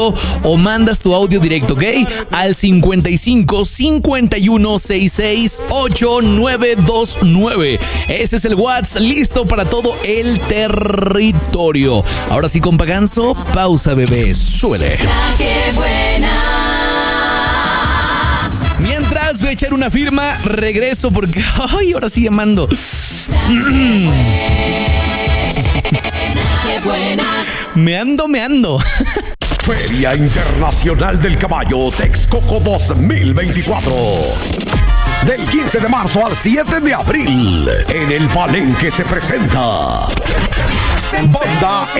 o mandas tu audio directo, ¿ok? Al 55 51 66 8929. Ese es el WhatsApp, listo para todo el territorio. Ahora sí, compa Ganso, pausa, bebé, suele. Mientras voy a echar una firma, regreso porque, ay, ahora sí llamando. Me ando. Feria Internacional del Caballo Texcoco 2024. Del 15 de marzo al 7 de abril, en el Palenque se presenta Banda